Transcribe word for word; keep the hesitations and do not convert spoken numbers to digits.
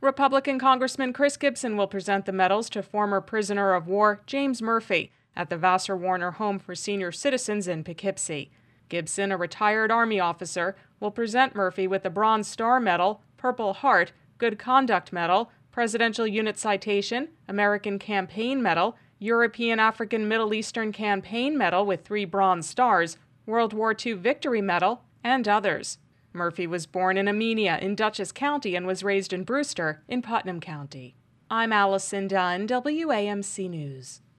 Republican Congressman Chris Gibson will present the medals to former prisoner of war James Murphy at the Vassar Warner Home for Senior Citizens in Poughkeepsie. Gibson, a retired Army officer, will present Murphy with the Bronze Star Medal, Purple Heart, Good Conduct Medal, Presidential Unit Citation, American Campaign Medal, European African Middle Eastern Campaign Medal with three Bronze Stars, World War Two Victory Medal, and others. Murphy was born in Amenia in Dutchess County and was raised in Brewster in Putnam County. I'm Allison Dunn, W A M C News.